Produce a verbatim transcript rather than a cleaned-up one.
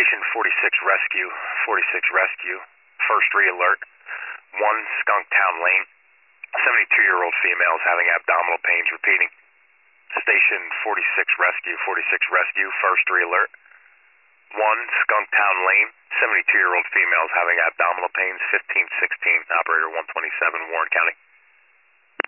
Station forty-six Rescue, forty-six Rescue, first re-alert, one Skunktown Lane, seventy-two-year-old female is having abdominal pains, repeating. Station forty-six Rescue, forty-six Rescue, first re-alert, one Skunktown Lane, seventy-two-year-old female is having abdominal pains, fifteen sixteen, operator one twenty-seven, Warren County.